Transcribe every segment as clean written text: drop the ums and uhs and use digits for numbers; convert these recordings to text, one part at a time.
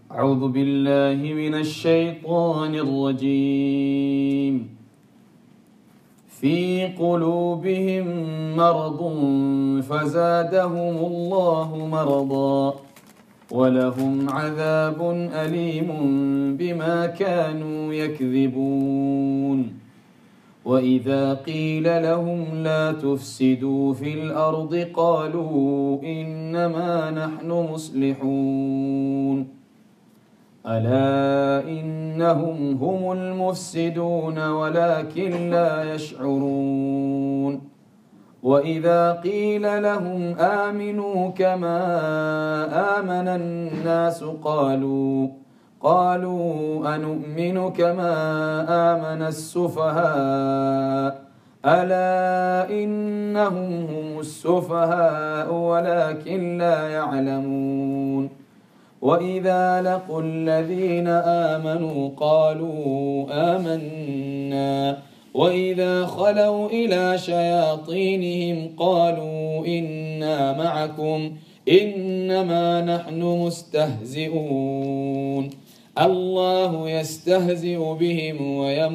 أعوذ بالله من الشيطان الرجيم في قلوبهم مرض فزادهم الله مرضا ولهم عذاب أليم بما كانوا يكذبون وإذا قيل لهم لا تفسدوا في الأرض قالوا إنما نحن مصلحون ألا إنهم هم المفسدون ولكن لا يشعرون وإذا قيل لهم آمنوا كما آمن الناس قالوا أنؤمن كما آمن السفهاء ألا إنهم هم السفهاء ولكن لا يعلمون وإذا لقوا الذين آمنوا قالوا آمنا وإذا خلوا إلى شياطينهم قالوا إنا معكم إنما نحن مستهزئون الله يستهزئ بهم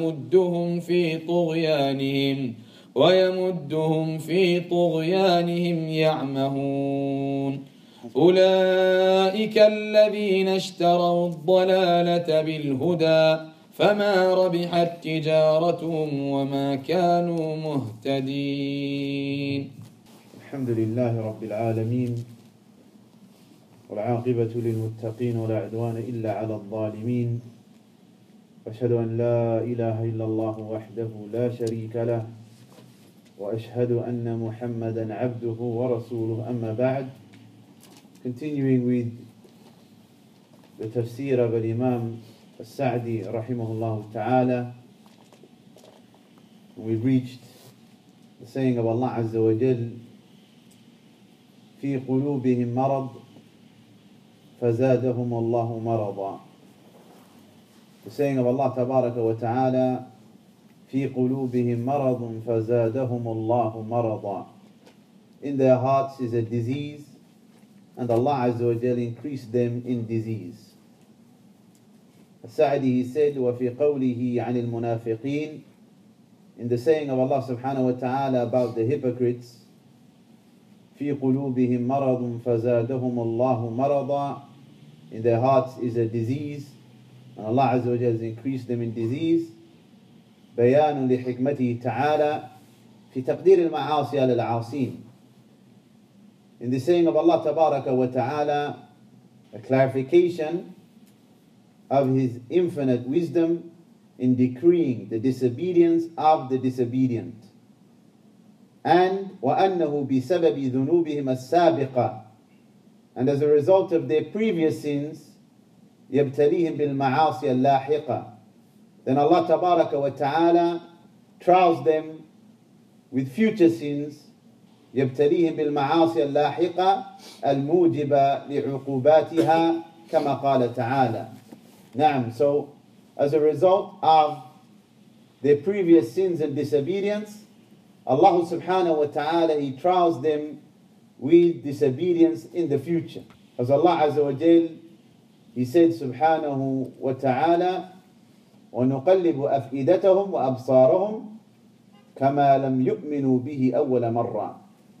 ويمدهم في طغيانهم يعمهون أولئك الذين اشتروا الضلالة بالهدى فما ربحت تجارتهم وما كانوا مهتدين. الحمد لله رب العالمين والعاقبة للمتقين ولا عدوان إلا على الظالمين وأشهد أن لا إله إلا الله وحده لا شريك له وأشهد أن محمدا عبده ورسوله أما بعد. Continuing with the tafsir of Imam As-Sa'di rahimahullah ta'ala, we've reached the saying of Allah Azza wa Jal, في قلوبهم مرض فزادهم الله مرضا. The saying of Allah Tabaraka wa ta'ala, في قلوبهم مرض فزادهم الله مرضا. In their hearts is a disease, and Allah Azza wa Jal increased them in disease. As-Sa'di, he said, وَفِي قَوْلِهِ عَنِ الْمُنَافِقِينَ, in the saying of Allah subhanahu wa ta'ala about the hypocrites, فِي قُلُوبِهِمْ مَرَضٌ فَزَادَهُمُ اللَّهُ مَرَضًا, in their hearts is a disease, and Allah Azza wa Jal has increased them in disease. بيان لحكمته تعالى في تقدير المعاصي على العاصين. In the saying of Allah Tabaraka wa Ta'ala, a clarification of His infinite wisdom in decreeing the disobedience of the disobedient. And وَأَنَّهُ بِسَبَبِ ذُنُوبِهِمَ السَّابِقَةِ, and as a result of their previous sins, يَبْتَلِيهِمْ بِالْمَعَاصِيَ اللَّاحِقَةِ, then Allah Tabaraka wa Ta'ala trials them with future sins, يبتليهم بالمعاصي اللاحقة الموجبة لعقوباتها كما قال تعالى. نعم, so as a result of their previous sins and disobedience, Allah subhanahu wa ta'ala, He trials them with disobedience in the future. As Allah Azza wa Jal, He said subhanahu wa ta'ala, وَنُقَلِّبُ أَفْئِدَتَهُمْ وَأَبْصَارَهُمْ كَمَا لَمْ يُؤْمِنُوا بِهِ أَوَّلَ مَرَّةٍ.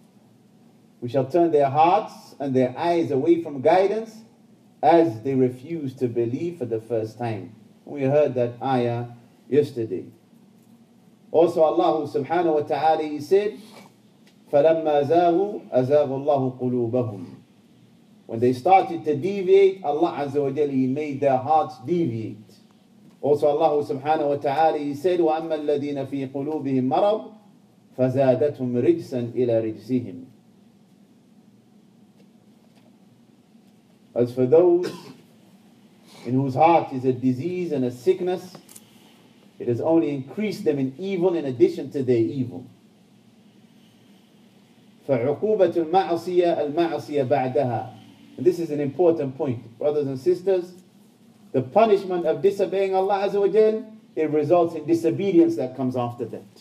We shall turn their hearts and their eyes away from guidance as they refuse to believe for the first time. We heard that ayah yesterday. Also Allah subhanahu wa ta'ala, He said, فَلَمَّا زَاغُوا أَزَاغُ اللَّهُ قُلُوبَهُمْ. When they started to deviate, Allah Azza wa Jalla, He made their hearts deviate. Also Allah subhanahu wa ta'ala, He said, وَأَمَّا الَّذِينَ فِي قُلُوبِهِمْ مَرَضٌ فَزَادَتْهُمْ رِجْسًا إِلَى رِجْسِهِمْ. As for those in whose heart is a disease and a sickness, it has only increased them in evil in addition to their evil. فَعُقُوبَةُ الْمَعْصِيَةِ الْمَعْصِيَةِ بَعْدَهَا. And this is an important point, brothers and sisters. The punishment of disobeying Allah Azza wa Jal, it results in disobedience that comes after that.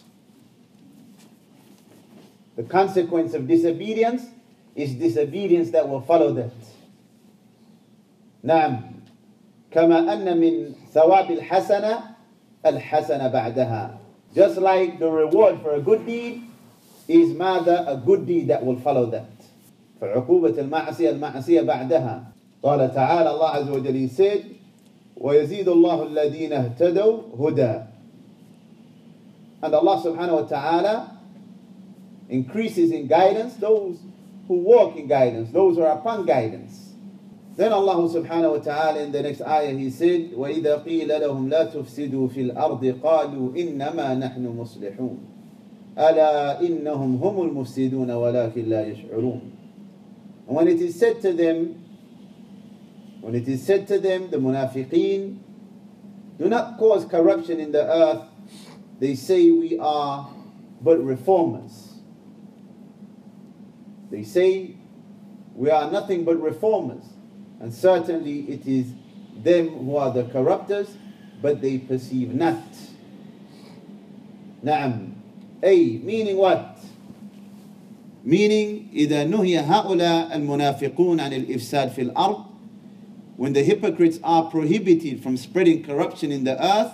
The consequence of disobedience is disobedience that will follow that. Naam. كما أن من ثواب الحسنة الحسنة بعدها. Just like the reward for a good deed is ماذا? A good deed that will follow that. فعقوبة المعصية المعصية بعدها. قال تعالى, Allah Azza wa Jalla said, وَيَزِيدُ اللَّهُ الَّذِينَ اهْتَدَوْا هُدًى. And Allah subhanahu wa ta'ala increases in guidance those who walk in guidance, those who are upon guidance. Then Allah subhanahu wa ta'ala in the next ayah he said, وَإِذَا قِيلَ لَهُمْ لَا تُفْسِدُوا فِي الْأَرْضِ قَالُوا إِنَّمَا نَحْنُ مُصْلِحُونَ أَلَا إِنَّهُمْ هُمُ الْمُفْسِدُونَ وَلَكِنْ لَا يَشْعُرُونَ. And when it is said to them, the munafiqeen, do not cause corruption in the earth, they say we are but reformers. They say we are nothing but reformers. And certainly it is them who are the corrupters, but they perceive not. Na'am. Meaning what? Meaning, إذا نهي هؤلاء المنافقون عن الإفساد في الأرض, when the hypocrites are prohibited from spreading corruption in the earth,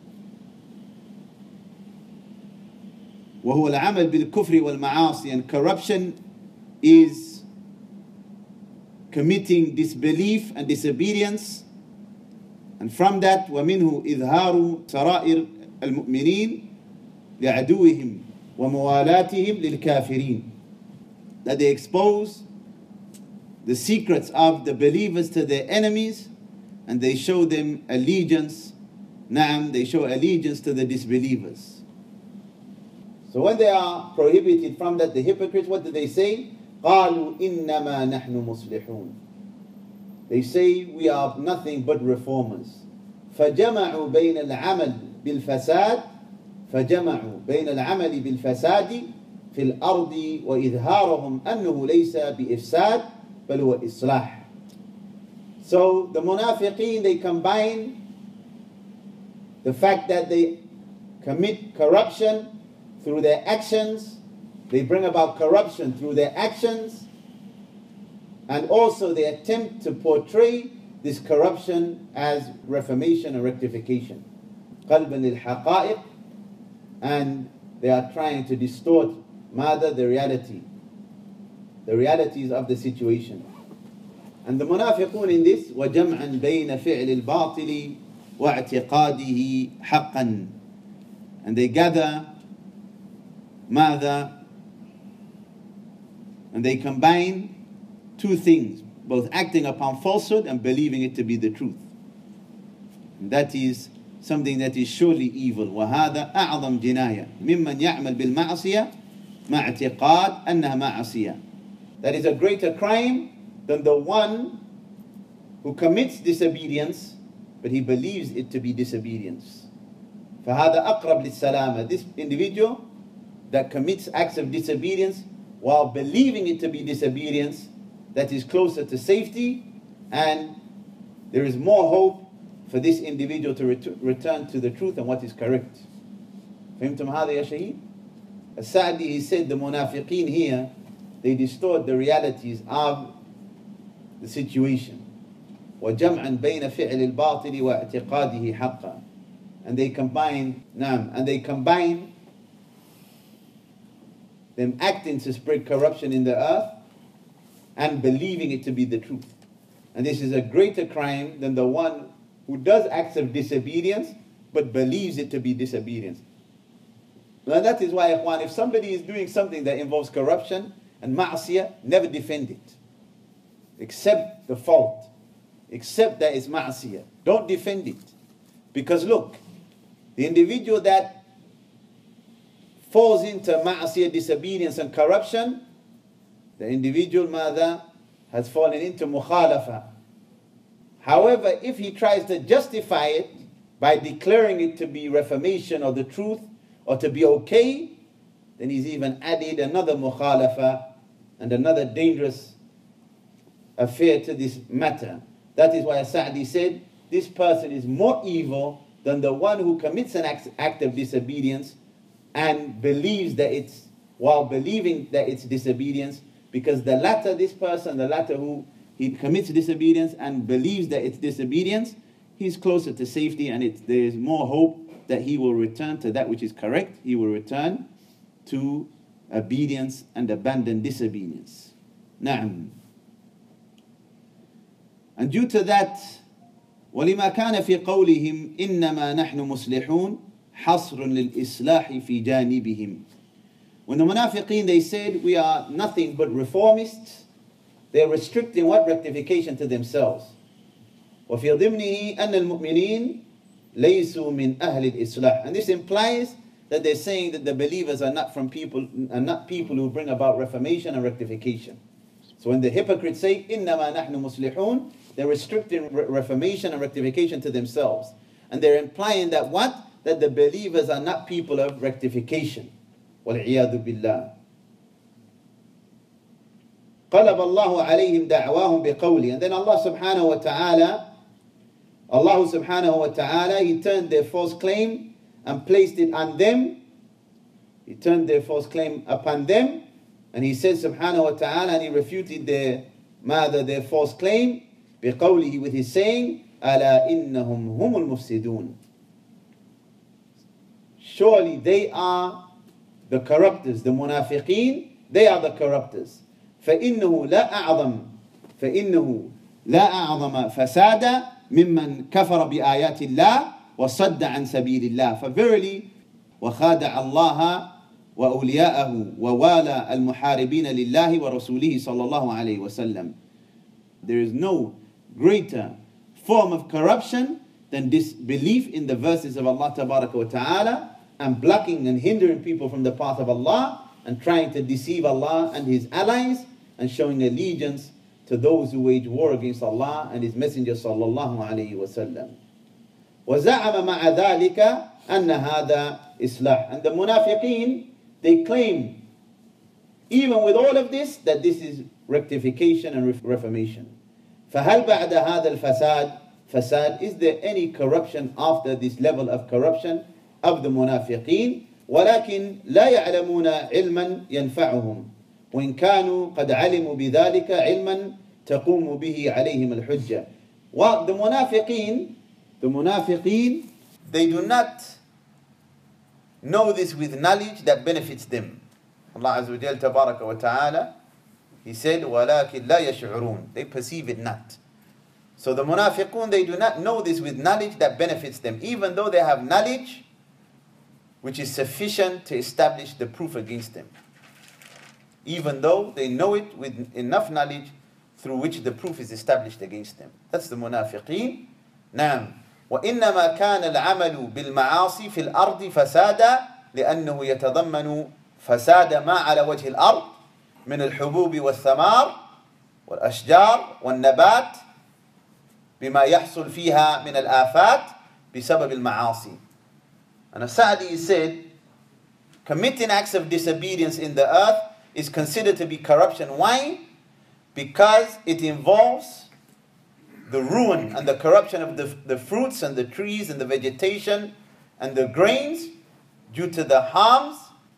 وهو العمل بالكفر والمعاصي, and corruption is committing disbelief and disobedience, and from that ومنه إظهار سرائر المؤمنين لعدوهم وموالاتهم للكافرين, that they expose the secrets of the believers to their enemies, and they show them allegiance. They show allegiance to the disbelievers. So when they are prohibited from that, the hypocrites, what do they say? قالوا إنما نحن مصلحون. They say we are nothing but reformers. فجمعوا بين العمل بالفساد في الأرض وإظهارهم أنه ليس بإفساد بل هو إصلاح. So the munafiqeen, they combine the fact that they commit corruption through their actions, they bring about corruption through their actions, and also they attempt to portray this corruption as reformation and rectification. قلبا للحقائق, and they are trying to distort the realities of the situation. And the munafiqun in this, وَجَمْعًا بَيْنَ فِعْلِ الْبَاطِلِ وَاعْتِقَادِهِ حَقًّا, and they gather and they combine two things, both acting upon falsehood and believing it to be the truth. And that is something that is surely evil. وَهَذا أَعْظَمْ جِنَايَةً مِمَّنْ يَعْمَلْ بِالْمَعْصِيَةِ مَعْ اعْتِقَادٍ أَنَّهَا مَعْصِيَةٌ. That is a greater crime than the one who commits disobedience, but he believes it to be disobedience. فَهَذَا أَقْرَبْ لِلسَّلَامَةِ. This individual that commits acts of disobedience while believing it to be disobedience, that is closer to safety, and there is more hope for this individual to return to the truth and what is correct. فهمتم هذا يا شهيد? As-Sa'di, he said the munafiqeen here, they distort the realities of the situation. وَجَمْعًا بَيْنَ فِعْلِ الْبَاطِلِ وَاعْتِقَادِهِ حَقًّا. And they combine them acting to spread corruption in the earth and believing it to be the truth. And this is a greater crime than the one who does acts of disobedience but believes it to be disobedience. Now that is why, ikhwan, if somebody is doing something that involves corruption and ma'asiyah, never defend it. Accept the fault. Accept that it's ma'asiyah. Don't defend it. Because look, the individual that falls into ma'asiyah, disobedience and corruption, the individual has fallen into mukhalafa. However, if he tries to justify it by declaring it to be reformation or the truth or to be okay, then he's even added another mukhalafa and another dangerous affair to this matter. That is why Sa'di said, this person is more evil than the one who commits an act of disobedience and believes that it's, while believing that it's disobedience, because the latter, this person, the latter who he commits disobedience and believes that it's disobedience, he's closer to safety, and there is more hope that he will return to that which is correct. He will return to obedience and abandon disobedience. Na'am. And due to that, وَلِمَا كَانَ فِي قَوْلِهِمْ إِنَّمَا نَحْنُ مُصْلِحُونَ حَصْرٌ لِلْإِصْلَاحِ فِي جَانِبِهِمْ. When the munafiqeen, they said, we are nothing but reformists, they're restricting what? Rectification to themselves. وَفِي ضِمْنِهِ أَنَّ الْمُؤْمِنِينَ لَيْسُوا مِنْ أَهْلِ الْإِصْلَاحِ. And this implies that they're saying that the believers are not people who bring about reformation and rectification. So when the hypocrites say, إِنَّمَا نَحْنُ مُصْلِحُونَ, they're restricting reformation and rectification to themselves. And they're implying that what? That the believers are not people of rectification. وَالْعِيَاذُ بِاللَّهِ. قَلَبَ اللَّهُ عَلَيْهِمْ دَعْوَاهُمْ بِقَوْلِهِ. And then Allah subhanahu wa ta'ala, He turned their false claim and placed it on them. He turned their false claim upon them. And He said subhanahu wa ta'ala, and He refuted their false claim, بِقَوْلِهِ, with His saying, أَلَا إِنَّهُمْ هُمُ الْمُفْسِدُونَ. Surely they are the corruptors, the munafiqeen, they are the corruptors. فإنه لا أعظم فسادا ممن كفر بآيات الله وصد عن سبيل الله. For verily وخادع الله وأولياءه ووالى المحاربين لله ورسوله صلى الله عليه وسلم. There is no greater form of corruption than disbelief in the verses of Allah Tabaraka wa Ta'ala, and blocking and hindering people from the path of Allah, and trying to deceive Allah and His allies, and showing allegiance to those who wage war against Allah and His Messenger sallallahu alayhi wa sallam. وَزَعَمَ مَعَ ذَلِكَ أَنَّ هَذَا إِصْلَاحٌ. And the munafiqeen, they claim, even with all of this, that this is rectification and reformation. فَهَلْ بَعْدَ هَذَا الْفَسَادِ فَسَادِ. Is there any corruption after this level of corruption of the munafiqeen? وَلَكِنْ لَا يَعْلَمُونَ عِلْمًا يَنْفَعُهُمْ وإن كانوا قد علموا بذلك علما تقوم به عليهم الحجة. Well, the munafiqeen, they do not know this with knowledge that benefits them. Allah Azza wa Jal Tabaraka wa Ta'ala, He said, وَلَكِنْ لَا يَشْعُرُونَ. They perceive it not. So the munafiqun, they do not know this with knowledge that benefits them, even though they have knowledge which is sufficient to establish the proof against them. Even though they know it with enough knowledge through which the proof is established against them. That's the munafiqeen. نعم. وإنما كان العمل بالمعاصي في الأرض فسادا لأنه يتضمن فساد ما على وجه الأرض من الحبوب والثمار والأشجار والنبات بما يحصل فيها من الآفات بسبب المعاصي. And As-Sa'di said, committing acts of disobedience in the earth is considered to be corruption. Why? Because it involves the ruin and the corruption of the fruits and the trees and the vegetation and the grains due to the harms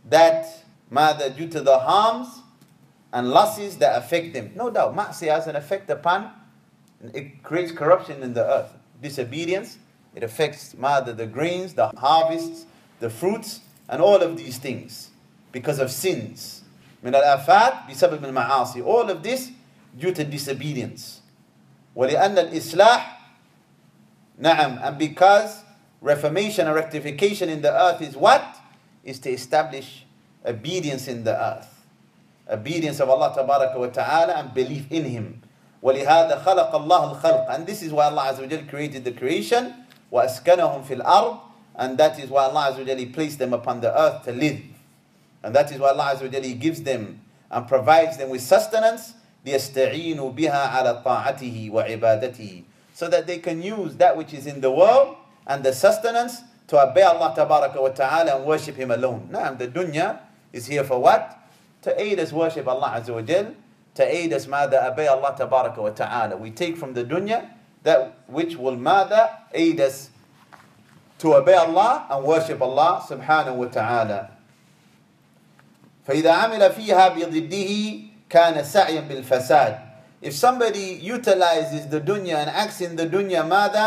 and losses that affect them. No doubt, ma'asiyah has an effect upon, it creates corruption in the earth. Disobedience, it affects the grains, the harvests, the fruits, and all of these things because of sins. من الآفات بسبب المعاصي. All of this due to disobedience. ولأن الإصلاح نعم. And because reformation and rectification in the earth is what? Is to establish obedience in the earth. Obedience of Allah Tabaraka wa Ta'ala and belief in Him. ولهذا خلق الله الخلق. And this is why Allah Azza wa Jal created the creation. وأسكنهم في الأرض. And that is why Allah Azza wa Jal placed them upon the earth to live. And that is why Allah Azza wa Jalla gives them and provides them with sustenance, لِيَسْتَعِينُوا بِهَا عَلَى طَاعَتِهِ وَعِبَادَتِهِ, so that they can use that which is in the world and the sustenance to obey Allah Tabaraka wa Ta'ala and worship Him alone. Now, the dunya is here for what? To aid us worship Allah Azza wa Jalla, to aid us obey Allah Tabaraka wa Ta'ala. We take from the dunya that which will aid us to obey Allah and worship Allah Subhanahu wa Ta'ala. فإذا عمل فيها بضده كان سعيا بالفساد. If somebody utilizes the dunya and acts in the dunya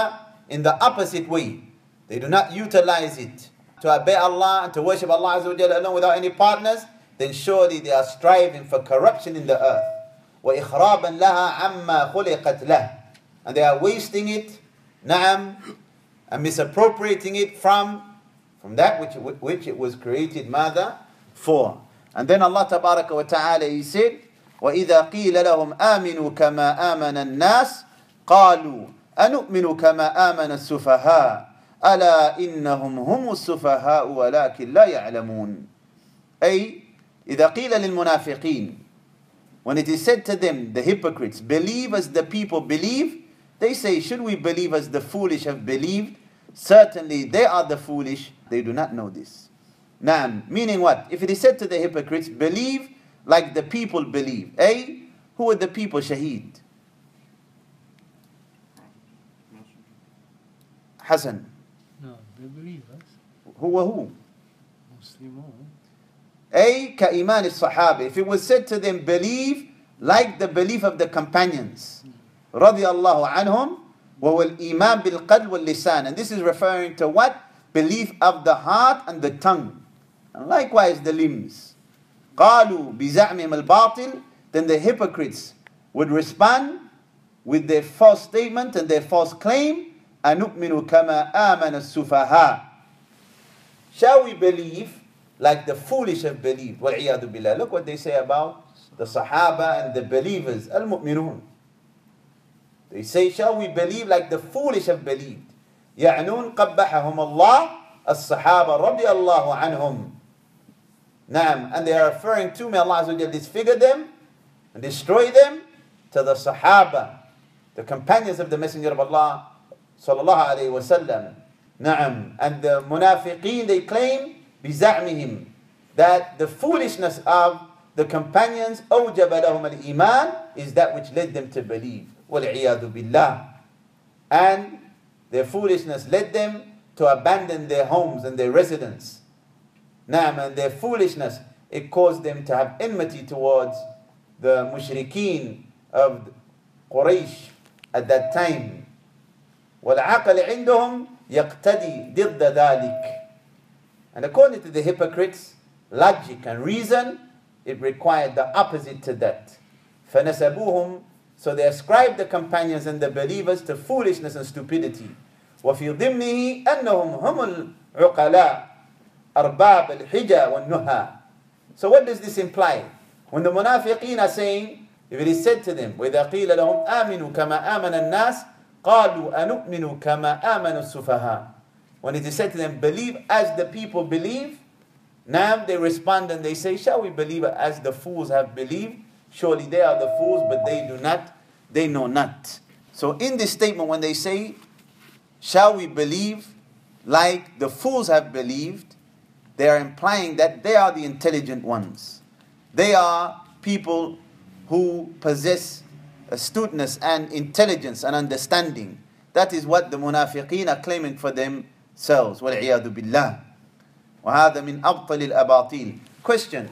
in the opposite way. They do not utilize it to obey Allah and to worship Allah Azza wa Jalla alone without any partners, then surely they are striving for corruption in the earth. وَإِخْرَابًا لَهَا عَمَّا خُلِقَتْ لَهُ. And they are wasting it, na'am, and misappropriating it from that which it was created, ماذا? For. And then Allah Tabaraka wa Ta'ala, He said, وَإِذَا قِيلَ لَهُمْ آمِنُوا كَمَا آمَنَ النَّاسِ قَالُوا أَنُؤْمِنُ كَمَا آمَنَ السُّفَهَاءُ أَلَا إِنَّهُمْ هُمُ السُّفَهَاءُ وَلَكِنْ لَا يَعْلَمُونَ. أي إِذَا قِيلَ لِلْمُنَافِقِينَ, when it is said to them, the hypocrites, believe as the people believe, they say, should we believe as the foolish have believed? Certainly they are the foolish, they do not know this. Naam, meaning what? If it is said to the hypocrites, believe like the people believe. Who are the people, Shaheed? Hassan. No, they believe us. Who are who? Muslimun. Ka-iman al-sahaba. If it was said to them, believe like the belief of the companions. Radiyallahu anhum. وَهُوَ الْإِيمَانِ بِالْقَلْبِ وَاللِّسَانِ. And this is referring to what? Belief of the heart and the tongue. And likewise the limbs. قَالُوا بِزَعْمِهِمْ الْبَاطِلِ. Then the hypocrites would respond with their false statement and their false claim. أَنُؤْمِنُ كَمَا آمَنَ السُّفَهَاءُ. Shall we believe like the foolish have believed? وَالْعِيَاذُ بِاللَّهِ. Look what they say about the Sahaba and the believers. Al-Mu'minun. They say, shall we believe like the foolish have believed? يَعْنُونَ قَبَّحَهُمُ اللَّهُ الصَّحَابَ رَضِيَ اللَّهُ عَنْهُمْ. Naam, and they are referring to, may Allah Azza wa Jalla disfigure them and destroy them, to the Sahaba, the companions of the Messenger of Allah sallallahu alayhi wa sallam. Naam, and the munafiqeen, they claim بِزَعْمِهِمْ that the foolishness of the companions أَوْجَبَ لَهُمَ الْإِيمَانِ is that which led them to believe. وَالْعِيَاذُ بِاللَّهِ. And their foolishness led them to abandon their homes and their residence. Naam, and their foolishness, it caused them to have enmity towards the mushrikeen of Quraysh at that time. وَالْعَقَلِ عِنْدُهُمْ يَقْتَدِي ضِدَّ ذَلِكَ. And according to the hypocrites, logic and reason, it required the opposite to that. فَنَسَبُوهُمْ. So they ascribed the companions and the believers to foolishness and stupidity. وَفِي ضِمْنِهِ أَنَّهُمْ هُمُ الْعُقَلَاءِ أَرْبَابَ الْحِجَى وَالنُّهَى. So what does this imply? When the munafiqeen are saying, if it is said to them, وَإِذَا قِيلَ لَهُمْ آمِنُوا كَمَا آمَنَ النَّاسِ قَالُوا أَنُؤْمِنُوا كَمَا آمَنُوا السُّفَهَاءِ. When it is said to them, believe as the people believe, now they respond and they say, shall we believe as the fools have believed? Surely they are the fools, but they do not, they know not. So in this statement, when they say, shall we believe like the fools have believed, they are implying that they are the intelligent ones. They are people who possess astuteness and intelligence and understanding. That is what the munafiqeen are claiming for themselves. وَالْعِيَاذُ بِاللَّهِ. وَهَذَا مِنْ أَبْطَلِ الْأَبَاطِيلِ. Question.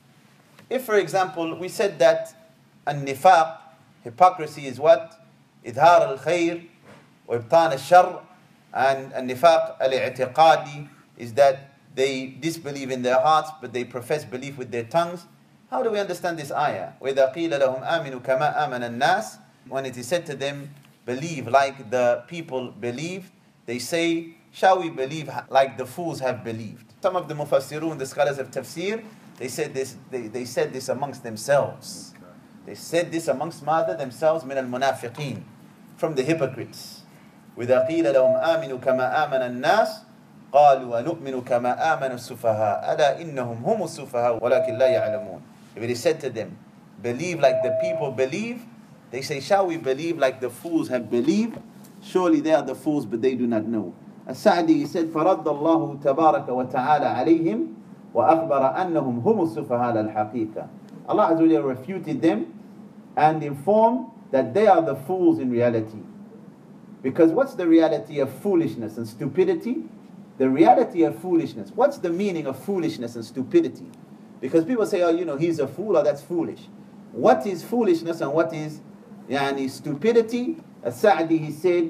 If, for example, we said that النفاق, hypocrisy is what? إظهار الخير وإبطان الشر. And النفاق الاعتقادي is that they disbelieve in their hearts, but they profess belief with their tongues. How do we understand this ayah? وَإِذَا قِيلَ لَهُمْ آمِنُوا كَمَا آمَنَ النَّاسِ. When it is said to them, believe like the people believe, they say, shall we believe like the fools have believed? Some of the mufassirun, the scholars of tafsir, they said this amongst themselves. They said this amongst themselves, min al-munafiqeen, from the hypocrites. وَإِذَا قِيلَ لَهُمْ آمِنُوا كَمَا آمَنَ النَّاسِ قَالُوا وَنُؤْمِنُ كَمَا آمَنَ السُّفَهَاءُ أَلَا إِنَّهُمْ هُمُ السُّفَهَاءُ وَلَكِنْ لَا يَعْلَمُونَ. If it is said to them, believe like the people believe, they say, shall we believe like the fools have believed? Surely they are the fools, but they do not know. As-Sa'di said, فَرَدَّ اللَّهُ تَبَارَكَ وَتَعَالَى عَلَيْهِمْ وَأَخْبَرَ أَنَّهُمْ هُمُ السُّفَهَاءُ الْحَقِيقَةِ. Allah Azza wa Jalla refuted them and informed that they are the fools in reality. Because what's the reality of foolishness and stupidity? The reality of foolishness. What's the meaning of foolishness and stupidity? Because people say, oh, he's a fool, or that's foolish. What is foolishness and what is stupidity? As-Sa'di, he said,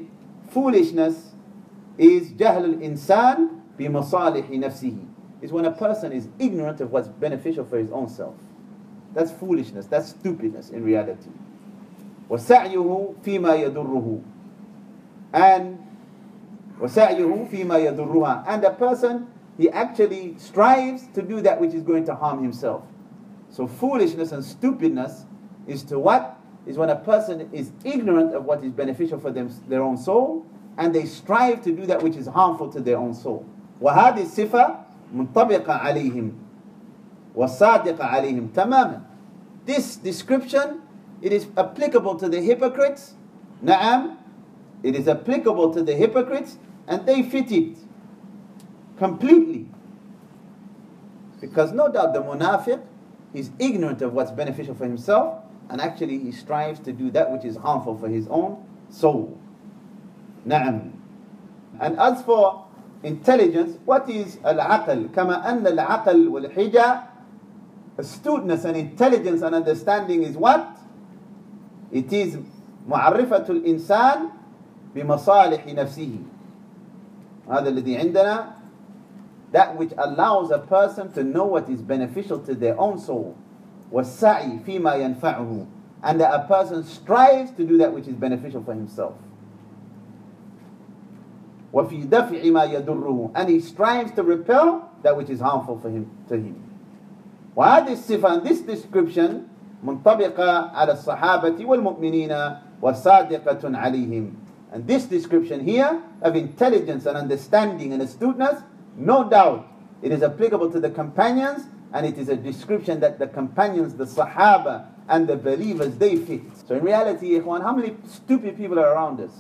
foolishness is جهل الإنسان بمصالح نفسه. Is when a person is ignorant of what's beneficial for his own self. That's foolishness, that's stupidness in reality. وسعيه فيما يضره and وسعيه فيما يضرها, and a person, he actually strives to do that which is going to harm himself. So foolishness and stupidness is to what? Is when a person is ignorant of what is beneficial for them, their own soul, and they strive to do that which is harmful to their own soul. وهذه الصفة منطبقة عليهم وصادقة عليهم تماما. This description, it is applicable to the hypocrites. Na'am, it is applicable to the hypocrites, and they fit it completely. Because no doubt the munafiq is ignorant of what's beneficial for himself, and actually he strives to do that which is harmful for his own soul. Na'am. And as for intelligence, what is al-aql? Kama anna al-aql wal-hija, astuteness and intelligence and understanding is what? It is معرفة الإنسان بمصالح نفسه. هذا الذي عندنا, that which allows a person to know what is beneficial to their own soul. والسعي فيما ينفعه, and that a person strives to do that which is beneficial for himself. وفي دفع ما يضره, and he strives to repel that which is harmful for him, to him. وهذه الصفة, and this description, منطبقة على الصحابة والمؤمنين وصادقة عليهم. And this description here of intelligence and understanding and astuteness, no doubt it is applicable to the companions, and it is a description that the companions, the Sahaba and the believers, they fit. So in reality, ikhwan, how many stupid people are around us?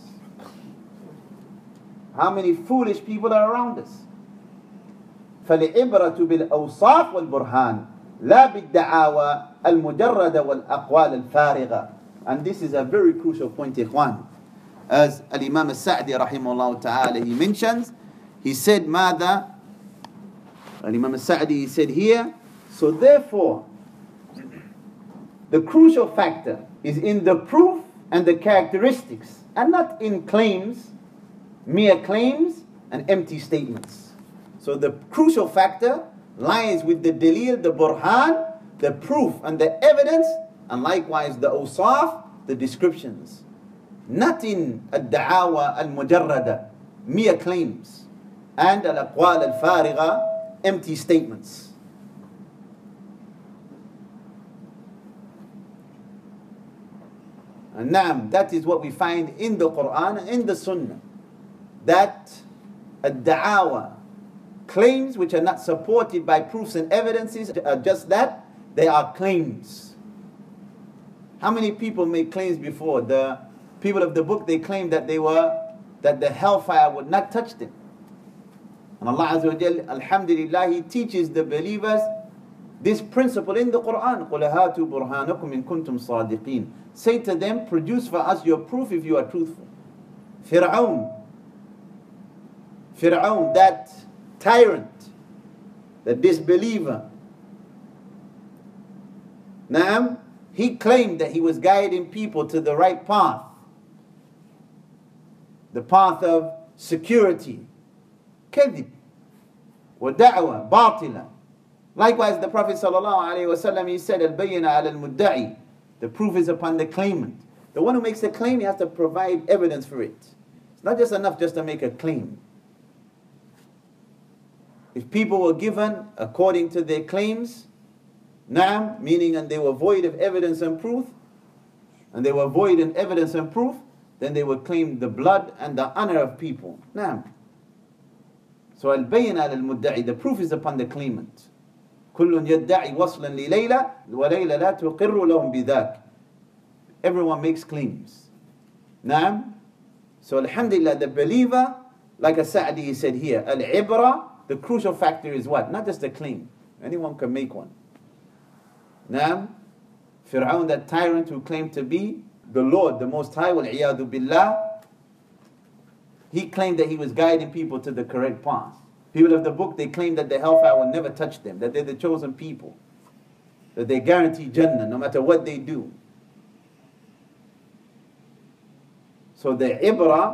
How many foolish people are around us? فالعبرة بالأوصاف والبرهان لا بالدعاوى المجردة والأقوال الفارغة. And this is a very crucial point, ikhwan. As Al-Imam Al-Sa'di rahimahullah ta'ala, he mentions, he said, ماذا? Al-Imam Al-Sa'di, he said here, so therefore, the crucial factor is in the proof and the characteristics, and not in claims, mere claims and empty statements. So the crucial factor lies with the dalil, the burhan, the proof and the evidence, and likewise the awsaf, the descriptions. Not in al-da'awa al-mujarrada, mere claims, and al-aqwal al-farigha, empty statements. And naam, that is what we find in the Quran and in the Sunnah. That ad-da'awa, claims which are not supported by proofs and evidences, are just that, they are claims. How many people made claims before? The people of the book, they claimed that that the hellfire would not touch them. And Allah Azza wa Jal, alhamdulillah, He teaches the believers this principle in the Quran. قُلْ هَاتُوا بُرْهَانَكُمْ إِن كُنْتُمْ صَادِقِينَ. Say to them, produce for us your proof if you are truthful. Fir'aun, that tyrant, the disbeliever, Naam, he claimed that he was guiding people to the right path, the path of security. Kadhib wa da'wa batila. Likewise, the Prophet ﷺ, he said, al-bayyina ala al-mudda'i. The proof is upon the claimant. The one who makes a claim, he has to provide evidence for it. It's not just enough just to make a claim. If people were given according to their claims, Naam, meaning and they were void of evidence and proof, and they were void in evidence and proof, then they would claim the blood and the honor of people. Naam. So al-bayyina al-mudda'i, the proof is upon the claimant. كل يدعي وصلا لليلى وليلى لا تقر لهم بذاك. Everyone makes claims. Naam. So alhamdulillah, the believer, like As-Sa'di said here, al-ibra, the crucial factor is what? Not just a claim. Anyone can make one. Naam. Fir'aun, that tyrant who claimed to be the Lord, the Most High, wal-iyadu billah, he claimed that he was guiding people to the correct path. People of the book, they claim that the hellfire will never touch them, that they're the chosen people, that they guarantee Jannah no matter what they do. So the ibra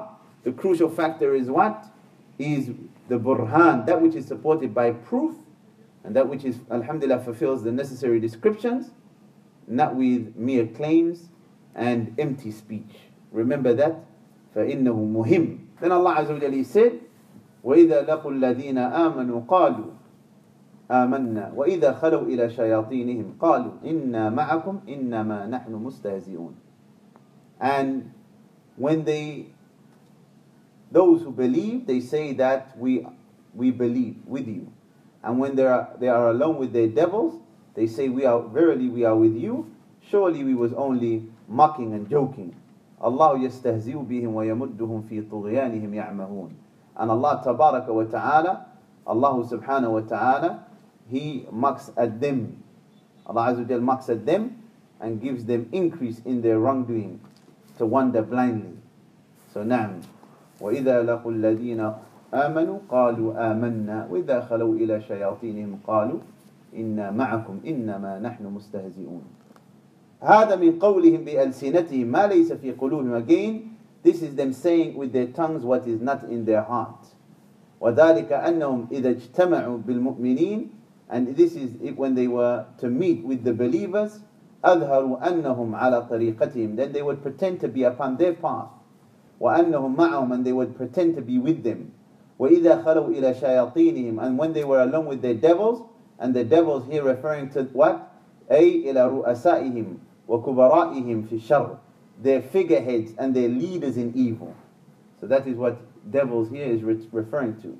the crucial factor is what? Is the burhan, that which is supported by proof, and that which is, alhamdulillah, fulfills the necessary descriptions, not with mere claims and empty speech. Remember that. فَإِنَّهُ مُهِمٌ. Then Allah Azza wa Jalla said, وَإِذَا لَقُوا الَّذِينَ آمَنُوا قَالُوا آمَنَّا وَإِذَا خَلَوْا إِلَى شَيَاطِينِهِمْ قَالُوا إِنَّا مَعَكُمْ إِنَّمَا نَحْنُ مُسْتَهْزِئُونَ. And when those who believe, they say that we believe with you. And when they are alone with their devils, they say, verily we are with you. Surely we was only mocking and joking. Allah yastahzi'u bihim wa yamudduhum fi tughyanihim ya'mahun. And Allah tabaraka wa ta'ala, Allah subhanahu wa ta'ala, He mocks at them. Allah Azza wa Jal mocks at them and gives them increase in their wrongdoing to wander blindly. So na'am. وَإِذَا لَقُوا الَّذِينَ آمَنُوا قَالُوا آمَنَّا وَإِذَا خَلَوْا إِلَى شَيَاطِينِهِمْ قَالُوا إِنَّا مَعَكُمْ إِنَّمَا نَحْنُ مُسْتَهْزِئُونَ. هذا من قولهم بألسنتهم ما ليس في قلوبهم. Again, this is them saying with their tongues what is not in their heart. وذلك أنهم إذا اجتمعوا بالمؤمنين, and this is when they were to meet with the believers, أظهروا أنهم على طريقتهم, then they would pretend to be upon their path. وأنهم معهم, and they would pretend to be with them. وإذا خلوا إلى شياطينهم, and when they were alone with their devils, and the devils here referring to what? أي إلى رؤسائهم وكبرائهم في الشر, their figureheads and their leaders in evil. So that is what devils here is referring to.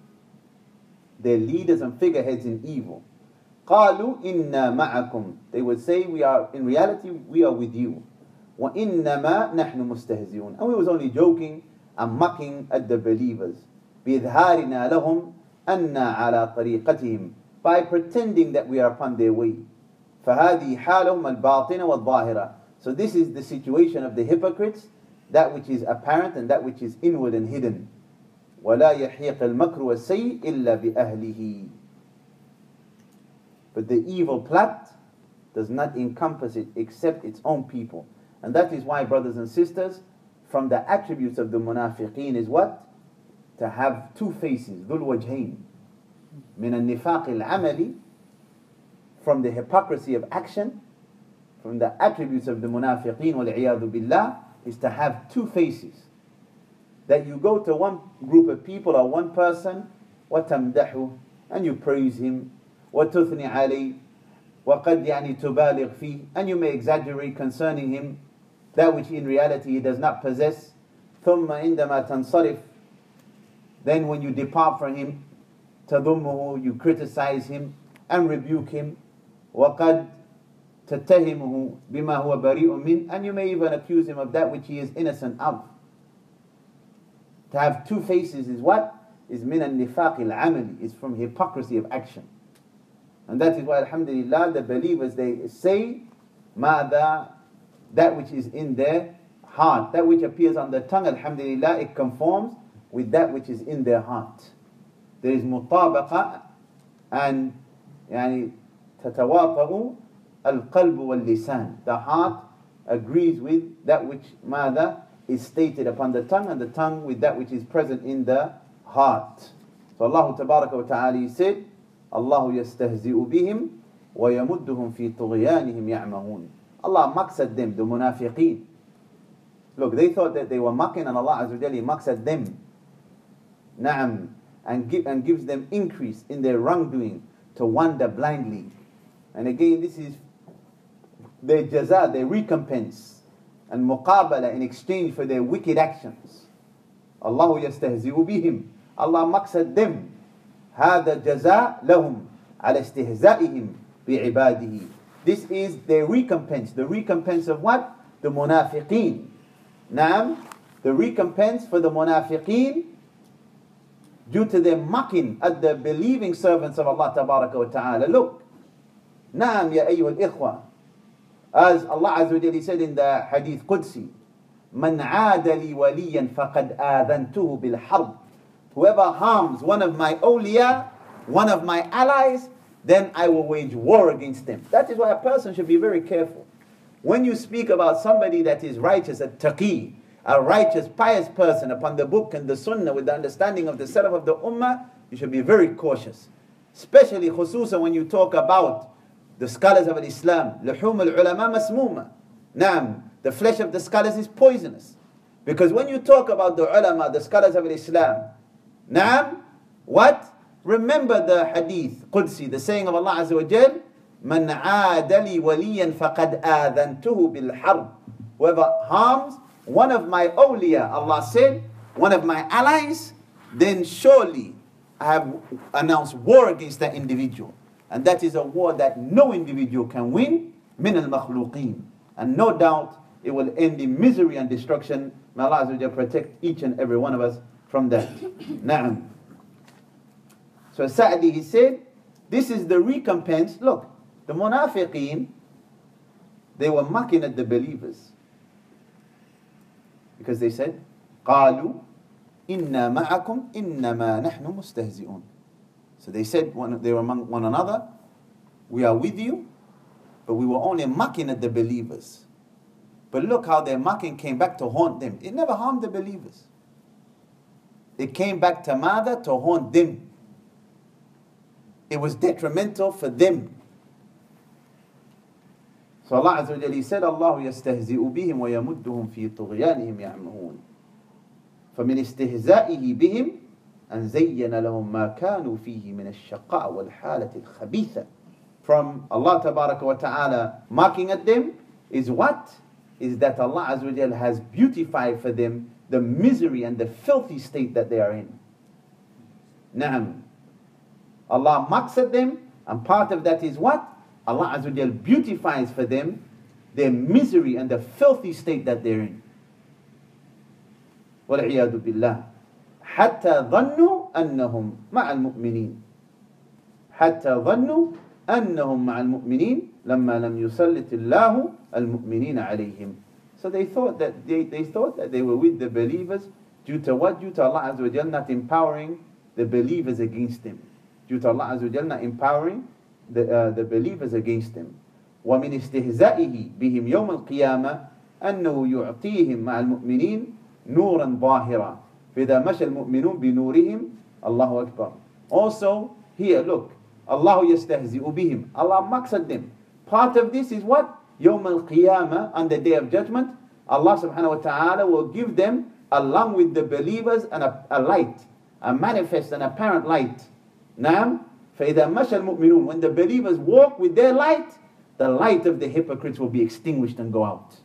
Their leaders and figureheads in evil. قالوا إنا معكم, they would say, in reality we are with you. وإنما نحن مستهزئون, and we was only joking and mocking at the believers. بإظهارنا لهم أنا على طريقتهم, by pretending that we are upon their way. فهذه حالهم الباطنة والظاهرة. So this is the situation of the hypocrites, that which is apparent and that which is inward and hidden. ولا يحيق المكر والسيء إلا بأهله. But the evil plot does not encompass it except its own people. And that is why, brothers and sisters, from the attributes of the munafiqeen is what? To have two faces, ذو الوجهين. من النفاق العملي, from the hypocrisy of action, from the attributes of the munafiqeen wal-'iyadhu billah, is to have two faces. That you go to one group of people or one person, وَتَمْدَحُ, and you praise him, وَتُثْنِ عَلَيْهِ, وَقَدْ يعني تُبَالِغْ فِيهِ, and you may exaggerate concerning him that which in reality he does not possess. ثُمَّ عِنْدَمَا تَنْصَرِفْ, then when you depart from him, تَضُمُّهُ, you criticize him and rebuke him. وَقَدْ تَتَّهِمُهُ بِمَا هُوَ بَرِيءٌ مِنْ, and you may even accuse him of that which he is innocent of. To have two faces is what? Is min al-nifaq al-amali, is from hypocrisy of action. And that is why, alhamdulillah, the believers, they say مَاذَا, that which is in their heart, that which appears on the tongue, alhamdulillah, it conforms with that which is in their heart. There is mutabaqa, and تتواطؤ القلب واللسان, the heart agrees with that which ماذا is stated upon the tongue, and the tongue with that which is present in the heart. So Allah tabaraka wa ta'ala said, Allah yastahzi'u bihim wa yamudduhum fi tughyanihim ya'mahun. Allah mocks at them, the munafiqeen. Look, they thought that they were mocking, and Allah Azza wa Jalla mocks at them. Na'am, and gives them increase in their wrongdoing to wander blindly. And again, this is their jaza, their recompense, and muqabala in exchange for their wicked actions. Allahu yastahzi'u bihim. Allah mocks at them. هذا جزاء لهم على استهزائهم بعباده. This is their recompense. The recompense of what? The munafiqeen. Naam, the recompense for the munafiqeen due to their mocking at the believing servants of Allah tabaraka wa ta'ala. Look, Naam ya ayyuha al-ikhwa, as Allah Azza wa Jalla said in the Hadith Qudsi, Man aada li waliyan faqad adhantuhu bil harb. Whoever harms one of my awliya, one of my allies, then I will wage war against them. That is why a person should be very careful. When you speak about somebody that is righteous, a taqi, a righteous, pious person upon the book and the sunnah with the understanding of the salaf of the ummah, you should be very cautious. Especially khususan when you talk about the scholars of Islam. لحوم العلماء مسمومة. Naam, the flesh of the scholars is poisonous. Because when you talk about the ulama, the scholars of Islam, naam, what? Remember the hadith, Qudsi, the saying of Allah Azza wa Jal, من عاد لي وليا فقد آذنته بالحرب. Whoever harms one of my awliya, Allah said, one of my allies, then surely I have announced war against that individual. And that is a war that no individual can win, min al-makhluqeen. And no doubt it will end in misery and destruction. May Allah Azza wa Jal protect each and every one of us from that. Na'am. So Sa'di, he said, this is the recompense. Look, the munafiqeen, they were mocking at the believers. Because they said, قَالُوا إِنَّا مَعَكُمْ إِنَّمَا نَحْنُ مُسْتَهْزِئُونَ. So they said, they were among one another, we are with you, but we were only mocking at the believers. But look how their mocking came back to haunt them. It never harmed the believers. It came back to Mother to haunt them. It was detrimental for them. So Allah Azza wa Jalla said, Allah يستهزئ بهم ويمدهم في طغيانهم يعمهون. فمن استهزائه بهم أن زين لهم ما كانوا فيه من الشقاء والحالة الخبيثة. From Allah Tabaraka wa Ta'ala mocking at them is what? Is that Allah Azza wa Jalla has beautified for them the misery and the filthy state that they are in. Naam. Allah mocks at them, and part of that is what? Allah Azza wa Jalla beautifies for them their misery and the filthy state that they're in. وَالْعِيَاذُ بِاللَّهِ حَتَّى ظَنُّوا أَنَّهُمْ مَعَ الْمُؤْمِنِينَ حَتَّى ظَنُّوا أَنَّهُمْ مَعَ الْمُؤْمِنِينَ لَمَّا لَمْ يُسَلِّطِ اللَّهُ الْمُؤْمِنِينَ عَلَيْهِمْ. So they thought that they were with the believers due to what? Due to Allah Azza wa Jalla not empowering the believers against them. Due to Allah Azza wa Jalla not empowering the believers against them. وَمِنْ اسْتِهْزَائِهِ بِهِمْ يَوْمَ الْقِيَامَةِ أَنَّهُ يُعْطِيهِمْ مَعَ الْمُؤْمِنِينَ نُورًا ظَاهِرًا فَإِذَا مَشَى الْمُؤْمِنُونَ بِنُورِهِمْ Allahu Akbar. Also, here, look, Allah يَسْتَهْزِئُ بِهِمْ. Allah mocks at them. Part of this is what? يَوْمَ الْقِيَامَةِ, on the day of judgment, Allah subhanahu wa ta'ala will give them, along with the believers, a light, a manifest and apparent light. Naam. فَإِذَا مَشَى الْمُؤْمِنُونَ. When the believers walk with their light, the light of the hypocrites will be extinguished and go out.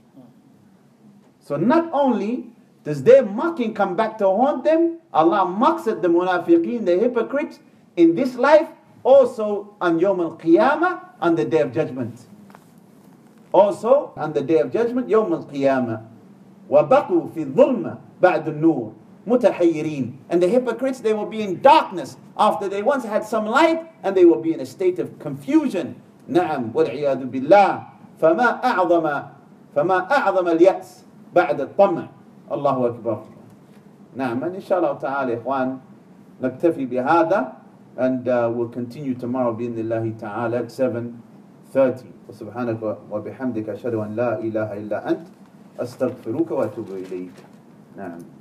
So not only does their mocking come back to haunt them, Allah mocks at the munafiqeen, the hypocrites, in this life, also on Yawm al-Qiyamah, on the day of judgment. Also, on the day of judgment, Yawm al-Qiyamah. وَبَقُوا فِي الظُّلْمَ بَعْدُ النُّورِ مُتَحَيِّرِينَ. And the hypocrites, they will be in darkness after they once had some light, and they will be in a state of confusion. نعم والعياذ بالله. فما أعظم اليأس بعد الطمع. الله أكبر. نعم. And inshallah ta'ala إخوان نكتفي بهذا, and we'll continue tomorrow بإذن الله تعالى at 7:30. وسبحانك وبحمدك أشهد أن لا إله إلا أنت أستغفرك وأتوب إليك. نعم.